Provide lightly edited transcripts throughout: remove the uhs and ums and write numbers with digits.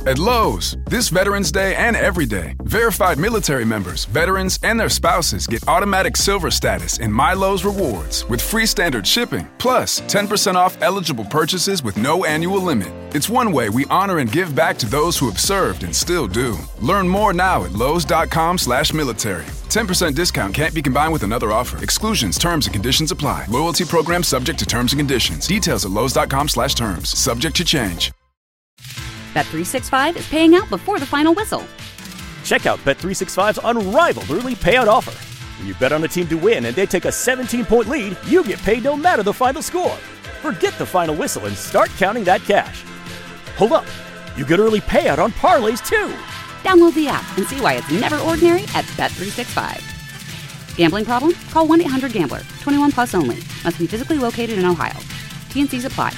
At Lowe's, this Veterans Day and every day, verified military members, veterans, and their spouses get automatic silver status in My Lowe's Rewards with free standard shipping, plus 10% off eligible purchases with no annual limit. It's one way we honor and give back to those who have served and still do. Learn more now at lowes.com/military. 10% discount can't be combined with another offer. Exclusions, terms, and conditions apply. Loyalty program subject to terms and conditions. Details at lowes.com/terms. Subject to change. Bet365 is paying out before the final whistle. Check out Bet365's unrivaled early payout offer. When you bet on a team to win and they take a 17-point lead, you get paid no matter the final score. Forget the final whistle and start counting that cash. Hold up. You get early payout on parlays, too. Download the app and see why it's never ordinary at Bet365. Gambling problem? Call 1-800-GAMBLER. 21 plus only. Must be physically located in Ohio. T&Cs apply.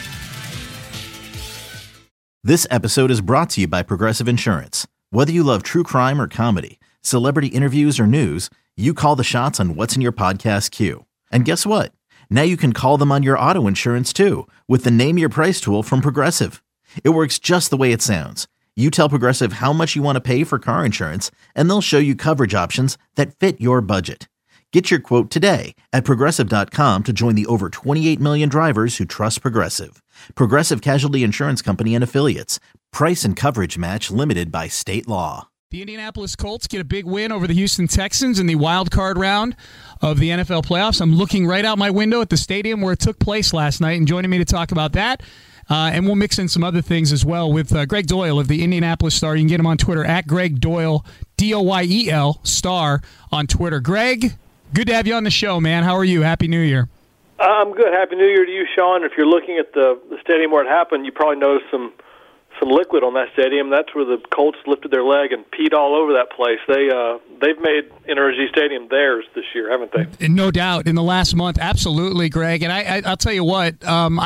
This episode is brought to you by Progressive Insurance. Whether you love true crime or comedy, celebrity interviews or news, you call the shots on what's in your podcast queue. And guess what? Now you can call them on your auto insurance too with the Name Your Price tool from Progressive. It works just the way it sounds. You tell Progressive how much you want to pay for car insurance, and they'll show you coverage options that fit your budget. Get your quote today at Progressive.com to join the over 28 million drivers who trust Progressive. Progressive Casualty Insurance Company and Affiliates. Price and coverage match limited by state law. The Indianapolis Colts get a big win over the Houston Texans in the wild card round of the NFL playoffs. I'm looking right out my window at the stadium where it took place last night, and joining me to talk about that, and we'll mix in some other things as well with Greg Doyle of the Indianapolis Star. You can get him on Twitter at Greg Doyle, Doyel, Star on Twitter. Greg, good to have you on the show, man. How are you? Happy New Year. I'm good. Happy New Year to you, Sean. If you're looking at the stadium where it happened, you probably noticed some liquid on that stadium. That's where the Colts lifted their leg and peed all over that place. They've made NRG Stadium theirs this year, haven't they? No doubt. In the last month, absolutely, Greg. And I'll tell you what,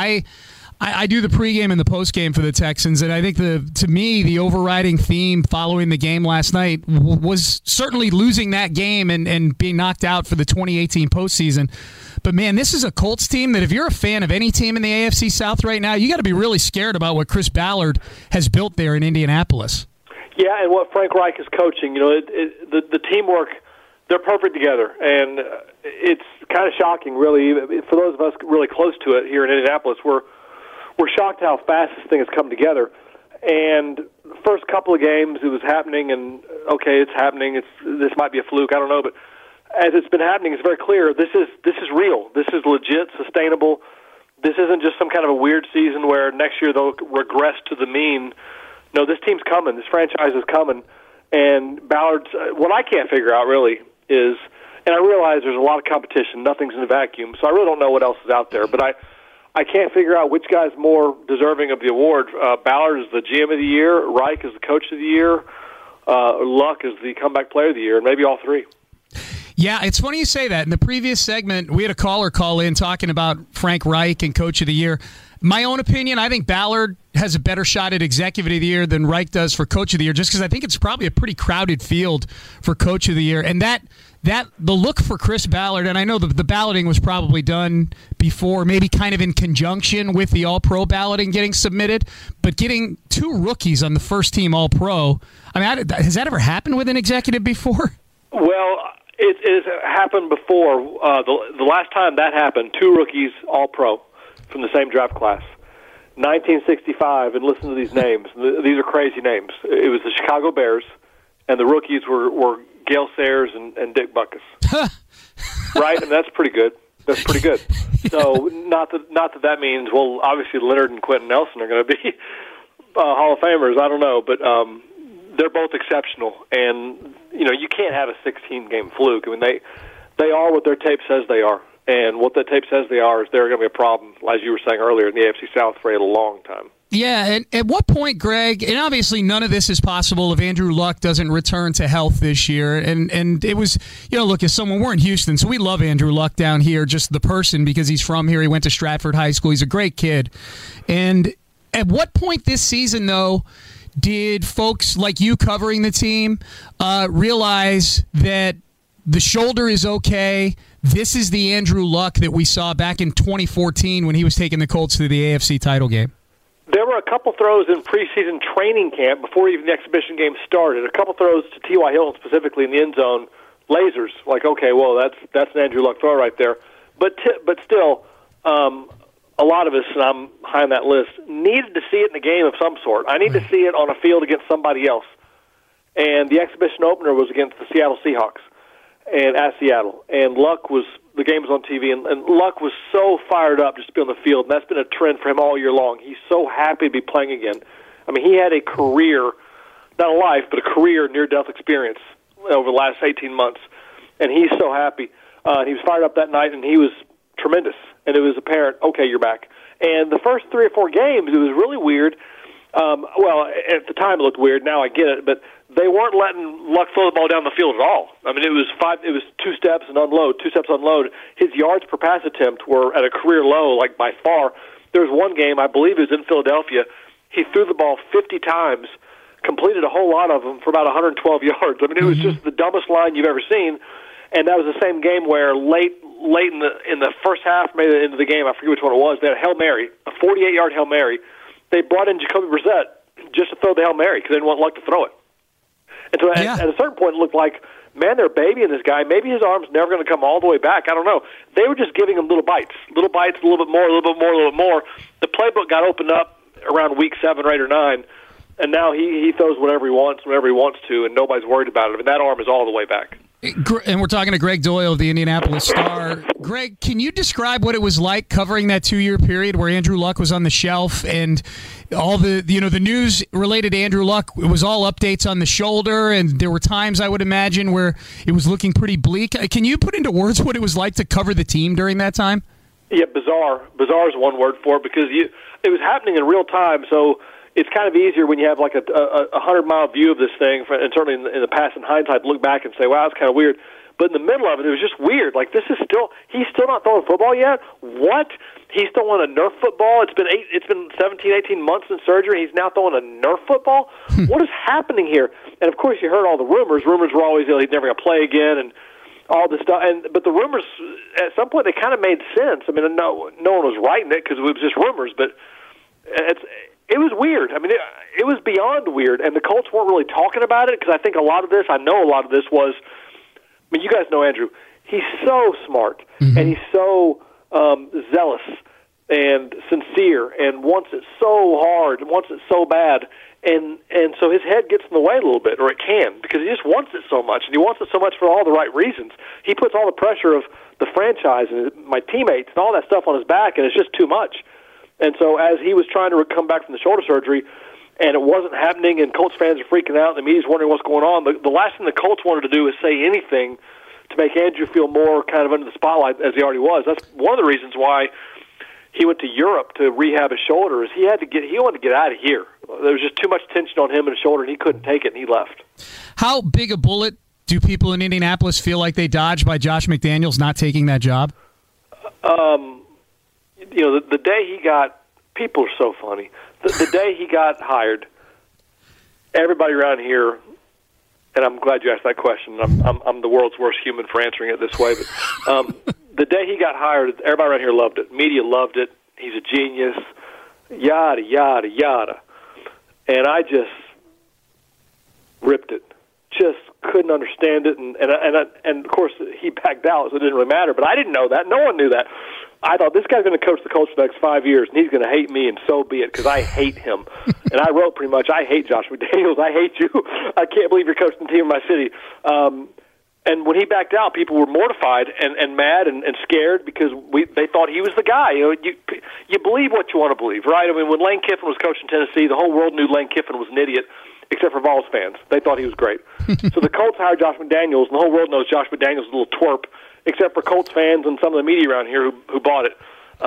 I do the pregame and the postgame for the Texans, and I think to me the overriding theme following the game last night was certainly losing that game and being knocked out for the 2018 postseason. But, man, this is a Colts team that if you're a fan of any team in the AFC South right now, you got to be really scared about what Chris Ballard has built there in Indianapolis. Yeah, and what Frank Reich is coaching. You know, the teamwork, they're perfect together. And it's kind of shocking, really, for those of us really close to it here in Indianapolis. We're shocked how fast this thing has come together. And the first couple of games, it was happening, and, okay, it's happening. This might be a fluke. I don't know, but as it's been happening, it's very clear this is real. This is legit, sustainable. This isn't just some kind of a weird season where next year they'll regress to the mean. No, this team's coming. This franchise is coming. And Ballard's what I can't figure out really is, and I realize there's a lot of competition. Nothing's in a vacuum, so I really don't know what else is out there. But I can't figure out which guy's more deserving of the award. Ballard is the GM of the year. Reich is the coach of the year. Luck is the comeback player of the year, and maybe all three. Yeah, it's funny you say that. In the previous segment, we had a caller call in talking about Frank Reich and Coach of the Year. My own opinion, I think Ballard has a better shot at Executive of the Year than Reich does for Coach of the Year, just because I think it's probably a pretty crowded field for Coach of the Year. And that the look for Chris Ballard, and I know the balloting was probably done before, maybe kind of in conjunction with the All-Pro balloting getting submitted, but getting two rookies on the first-team All-Pro, I mean, has that ever happened with an executive before? Well, it has happened before. The last time that happened, two rookies All-Pro from the same draft class. 1965, and listen to these names. These are crazy names. It was the Chicago Bears, and the rookies were Gale Sayers and Dick Butkus. Right? And that's pretty good. That's pretty good. So not that means, well, obviously Leonard and Quentin Nelson are going to be Hall of Famers. I don't know, but they're both exceptional. And, you know, you can't have a 16-game fluke. I mean, they are what their tape says they are. And what that tape says they are is they're going to be a problem, as you were saying earlier, in the AFC South for a long time. Yeah, and at what point, Greg, and obviously none of this is possible if Andrew Luck doesn't return to health this year, and it was, you know, look, as someone, we're in Houston, so we love Andrew Luck down here, just the person, because he's from here, he went to Stratford High School, he's a great kid. And at what point this season, though, did folks like you covering the team realize that the shoulder is okay, this is the Andrew Luck that we saw back in 2014 when he was taking the Colts to the AFC title game? There were a couple throws in preseason training camp before even the exhibition game started. A couple throws to T.Y. Hilton specifically in the end zone, lasers. Like, okay, well, that's an Andrew Luck throw right there. But still, a lot of us, and I'm high on that list, needed to see it in a game of some sort. I need to see it on a field against somebody else. And the exhibition opener was against the Seattle Seahawks and at Seattle. And the game was on TV, and Luck was so fired up just to be on the field, and that's been a trend for him all year long. He's so happy to be playing again. I mean, he had a career, not a life, but a career near-death experience over the last 18 months, and he's so happy. He was fired up that night, and he was tremendous, and it was apparent, okay, you're back. And the first 3 or 4 games, it was really weird. Well, at the time it looked weird. Now I get it, but they weren't letting Luck throw the ball down the field at all. I mean, it was 2 steps and unload, 2 steps unload. His yards per pass attempt were at a career low, like by far. There was one game, I believe it was in Philadelphia, he threw the ball 50 times, completed a whole lot of them for about 112 yards. I mean, it was just the dumbest line you've ever seen. And that was the same game where late in the first half, maybe the end of the game, I forget which one it was, they had a Hail Mary, a 48-yard Hail Mary. They brought in Jacoby Brissett just to throw the Hail Mary because they didn't want Luck to throw it. And so at a certain point, it looked like, man, they're babying this guy. Maybe his arm's never going to come all the way back. I don't know. They were just giving him little bites, a little bit more, a little bit more, a little bit more. The playbook got opened up around week 7 or 8 or 9, and now he throws whatever he wants, whenever he wants to, and nobody's worried about it. I mean, that arm is all the way back. And we're talking to Greg Doyle of the Indianapolis Star. Greg, can you describe what it was like covering that 2-year period where Andrew Luck was on the shelf and all the news related to Andrew Luck? It was all updates on the shoulder, and there were times, I would imagine, where it was looking pretty bleak. Can you put into words what it was like to cover the team during that time? Yeah, bizarre. Bizarre is one word for it because it was happening in real time, so it's kind of easier when you have like a 100-mile view of this thing, and certainly in the past, in hindsight, look back and say, wow, that's kind of weird. But in the middle of it, it was just weird. Like, he's still not throwing football yet? What? He's still on a Nerf football? It's been 17, 18 months in surgery. He's now throwing a Nerf football? What is happening here? And, of course, you heard all the rumors. Rumors were always, he's never going to play again and all this stuff. But the rumors, at some point, they kind of made sense. I mean, no one was writing it because it was just rumors, but it was weird. I mean, it was beyond weird, and the Colts weren't really talking about it because I think a lot of this was, I mean, you guys know Andrew. He's so smart, and he's so zealous and sincere and wants it so hard and wants it so bad, and so his head gets in the way a little bit, or it can, because he just wants it so much, and he wants it so much for all the right reasons. He puts all the pressure of the franchise and my teammates and all that stuff on his back, and it's just too much. And so as he was trying to come back from the shoulder surgery, and it wasn't happening, and Colts fans are freaking out, and the media's wondering what's going on, the last thing the Colts wanted to do is say anything to make Andrew feel more kind of under the spotlight as he already was. That's one of the reasons why he went to Europe to rehab his shoulder. Is he wanted to get out of here. There was just too much tension on him and his shoulder, and he couldn't take it, and he left. How big a bullet do people in Indianapolis feel like they dodged by Josh McDaniels not taking that job? The day he got, people are so funny. The day he got hired, everybody around here, and I'm glad you asked that question. I'm the world's worst human for answering it this way, but the day he got hired, everybody around here loved it. Media loved it. He's a genius. Yada yada yada, and I just ripped it. Just couldn't understand it, and of course he backed out, so it didn't really matter. But I didn't know that. No one knew that. I thought this guy's going to coach the Colts for the next 5 years, and he's going to hate me, and so be it, because I hate him. And I wrote pretty much, I hate Josh McDaniels. I hate you. I can't believe you're coaching the team in my city. And when he backed out, people were mortified and mad and scared because they thought he was the guy. You believe what you want to believe, right? I mean, when Lane Kiffin was coaching Tennessee, the whole world knew Lane Kiffin was an idiot, except for Vols fans. They thought he was great. So the Colts hired Josh McDaniels, and the whole world knows Josh McDaniels is a little twerp, except for Colts fans and some of the media around here who bought it.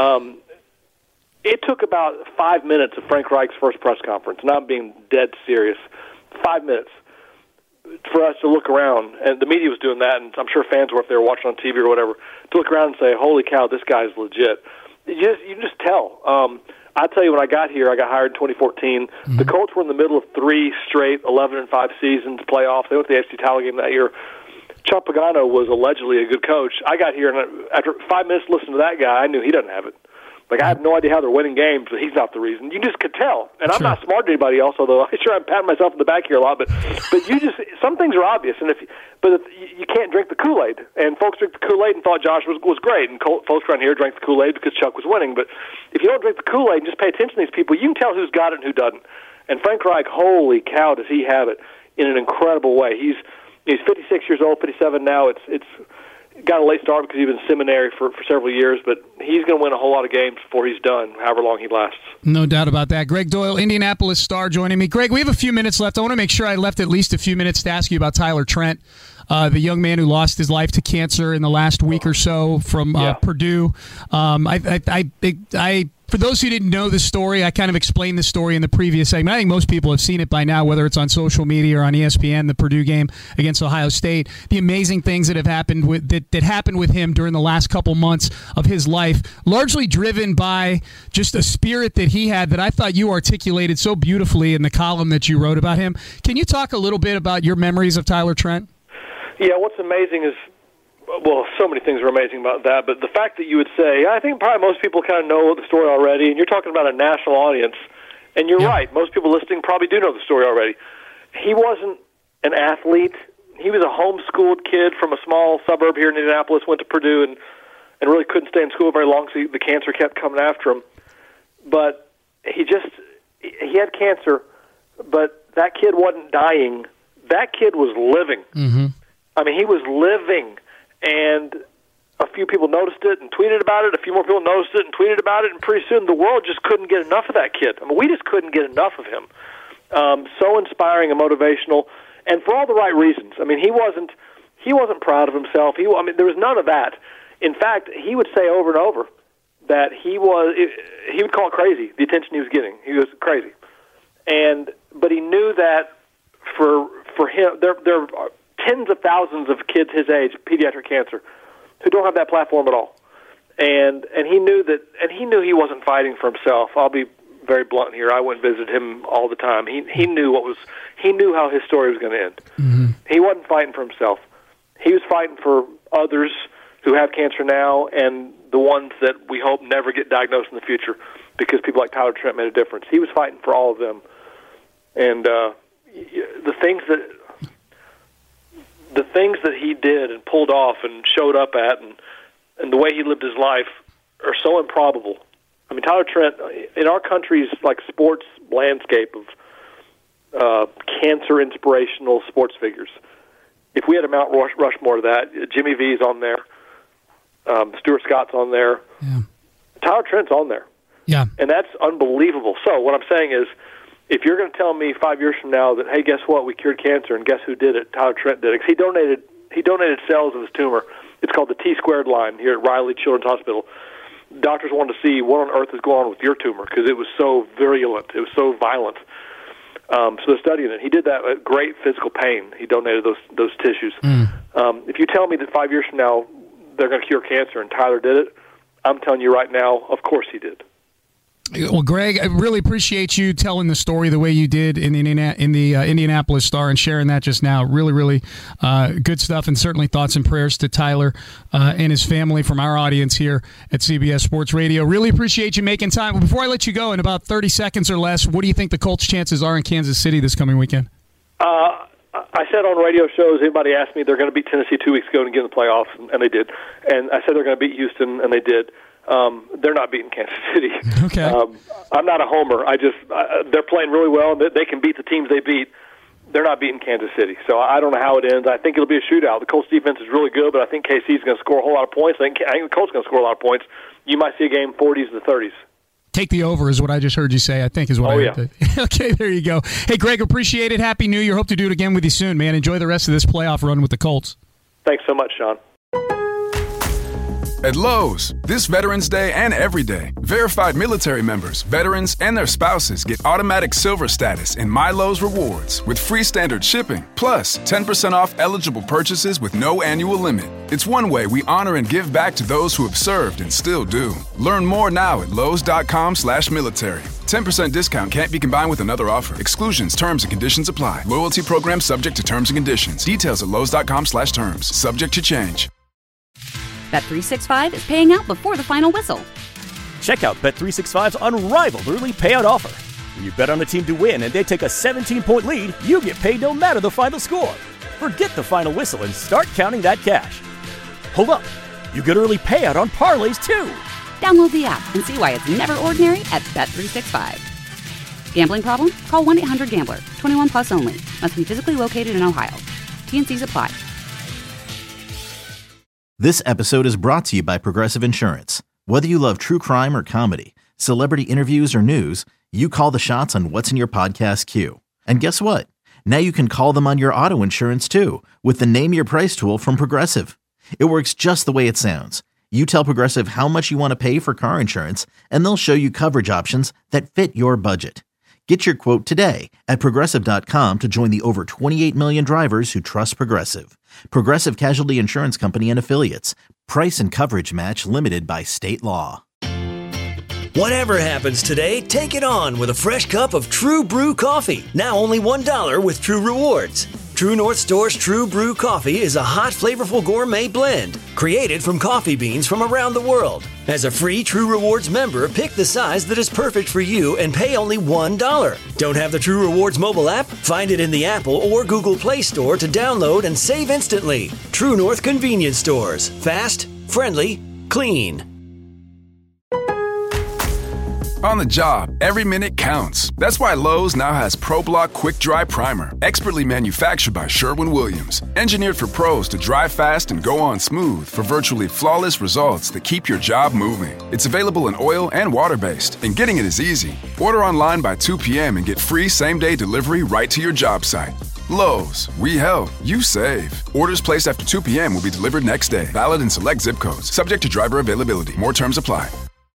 It took about 5 minutes of Frank Reich's first press conference, and I'm being dead serious, 5 minutes, for us to look around, and the media was doing that, and I'm sure fans were if they were watching on TV or whatever, to look around and say, holy cow, this guy's legit. You just tell. I'll tell you, when I got here, I got hired in 2014. Mm-hmm. The Colts were in the middle of 3 straight 11-5 seasons, playoffs. They went to the AFC title game that year. Chuck Pagano was allegedly a good coach. I got here, and after 5 minutes listening to that guy, I knew he doesn't have it. Like, I have no idea how they're winning games, but he's not the reason. You just could tell. And I'm not smart to anybody else, although I'm sure I'm patting myself in the back here a lot. But you just, some things are obvious. And if you can't drink the Kool-Aid. And folks drink the Kool-Aid and thought Josh was great. And folks around here drank the Kool-Aid because Chuck was winning. But if you don't drink the Kool-Aid and just pay attention to these people, you can tell who's got it and who doesn't. And Frank Reich, holy cow, does he have it in an incredible way. He's 56 years old, 57 now. It's got a late start because he's been in seminary for several years, but he's going to win a whole lot of games before he's done, however long he lasts. No doubt about that. Greg Doyle, Indianapolis Star, joining me. Greg, we have a few minutes left. I want to make sure I left at least a few minutes to ask you about Tyler Trent, the young man who lost his life to cancer in the last week or so from Purdue. For those who didn't know the story, I kind of explained the story in the previous segment. I think most people have seen it by now, whether it's on social media or on ESPN, the Purdue game against Ohio State. The amazing things that have happened that happened with him during the last couple months of his life, largely driven by just a spirit that he had that I thought you articulated so beautifully in the column that you wrote about him. Can you talk a little bit about your memories of Tyler Trent? Yeah, what's amazing is, well, so many things are amazing about that, but the fact that you would say, I think probably most people kind of know the story already, and you're talking about a national audience, and you're right, most people listening probably do know the story already. He wasn't an athlete. He was a homeschooled kid from a small suburb here in Indianapolis, went to Purdue, and really couldn't stay in school very long, so the cancer kept coming after him. But he had cancer, but that kid wasn't dying. That kid was living. Mm-hmm. I mean, he was living. And a few people noticed it and tweeted about it. A few more people noticed it and tweeted about it. And pretty soon the world just couldn't get enough of that kid. I mean, we just couldn't get enough of him. So inspiring and motivational, and for all the right reasons. I mean, he wasn't proud of himself. There was none of that. In fact, he would say over and over that he would call it crazy, the attention he was getting. He was crazy. But he knew that for him, there are tens of thousands of kids his age, pediatric cancer, who don't have that platform at all. And he knew that, and he knew he wasn't fighting for himself. I'll be very blunt here. I went and visited him all the time. He knew how his story was going to end. Mm-hmm. He wasn't fighting for himself. He was fighting for others who have cancer now and the ones that we hope never get diagnosed in the future, because people like Tyler Trent made a difference. He was fighting for all of them. And the things that he did and pulled off and showed up at and the way he lived his life are so improbable. I mean, Tyler Trent, in our country's sports landscape of cancer inspirational sports figures, if we had a Mount Rushmore to that, Jimmy V's on there, Stuart Scott's on there, Tyler Trent's on there. Yeah. And that's unbelievable. So what I'm saying is, if you're going to tell me 5 years from now that, hey, guess what, we cured cancer, and guess who did it? Tyler Trent did it. 'Cause he donated cells of his tumor. It's called the T-squared line here at Riley Children's Hospital. Doctors wanted to see what on earth is going on with your tumor because it was so virulent. It was so violent. So they're studying it. He did that at great physical pain. He donated those tissues. If you tell me that 5 years from now they're going to cure cancer and Tyler did it, I'm telling you right now, of course he did. Well, Greg, I really appreciate you telling the story the way you did in the Indianapolis Star and sharing that just now. Really, really good stuff, and certainly thoughts and prayers to Tyler and his family from our audience here at CBS Sports Radio. Really appreciate you making time. Before I let you go, in about 30 seconds or less, what do you think the Colts' chances are in Kansas City this coming weekend? I said on radio shows, anybody asked me, they're going to beat Tennessee 2 weeks ago and get in the playoffs, and they did. And I said they're going to beat Houston, and they did. They're not beating Kansas City. Okay. I'm not a homer. They're playing really well, and they can beat the teams they beat. They're not beating Kansas City. So I don't know how it ends. I think it'll be a shootout. The Colts defense is really good, but I think KC's going to score a whole lot of points. I think the Colts are going to score a lot of points. You might see a game 40s to 30s. Take the over is what I just heard you say, I think is what I heard. Okay, there you go. Hey, Greg, appreciate it. Happy New Year. Hope to do it again with you soon, man. Enjoy the rest of this playoff run with the Colts. Thanks so much, Sean. At Lowe's, this Veterans Day and every day, verified military members, veterans, and their spouses get automatic silver status in My Lowe's Rewards with free standard shipping, plus 10% off eligible purchases with no annual limit. It's one way we honor and give back to those who have served and still do. Learn more now at Lowe's.com/military. 10% discount can't be combined with another offer. Exclusions, terms, and conditions apply. Loyalty program subject to terms and conditions. Details at Lowe's.com/terms. Subject to change. Bet365 is paying out before the final whistle. Check out Bet365's unrivaled early payout offer. When you bet on a team to win and they take a 17-point lead, you get paid no matter the final score. Forget the final whistle and start counting that cash. Hold up. You get early payout on parlays, too. Download the app and see why it's never ordinary at Bet365. Gambling problem? Call 1-800-GAMBLER. 21 plus only. Must be physically located in Ohio. T&Cs apply. This episode is brought to you by Progressive Insurance. Whether you love true crime or comedy, celebrity interviews or news, you call the shots on what's in your podcast queue. And guess what? Now you can call them on your auto insurance too with the Name Your Price tool from Progressive. It works just the way it sounds. You tell Progressive how much you want to pay for car insurance, and they'll show you coverage options that fit your budget. Get your quote today at Progressive.com to join the over 28 million drivers who trust Progressive. Progressive Casualty Insurance Company and Affiliates. Price and coverage match limited by state law. Whatever happens today, take it on with a fresh cup of True Brew coffee. Now only $1 with True Rewards. True North Store's True Brew coffee is a hot, flavorful gourmet blend created from coffee beans from around the world. As a free True Rewards member, pick the size that is perfect for you and pay only $1. Don't have the True Rewards mobile app? Find it in the Apple or Google Play Store to download and save instantly. True North Convenience Stores. Fast, friendly, clean. On the job, every minute counts. That's why Lowe's now has ProBlock Quick Dry Primer, expertly manufactured by Sherwin-Williams. Engineered for pros to dry fast and go on smooth for virtually flawless results that keep your job moving. It's available in oil and water-based, and getting it is easy. Order online by 2 p.m. and get free same-day delivery right to your job site. Lowe's, we help, you save. Orders placed after 2 p.m. will be delivered next day. Valid in select zip codes. Subject to driver availability. More terms apply.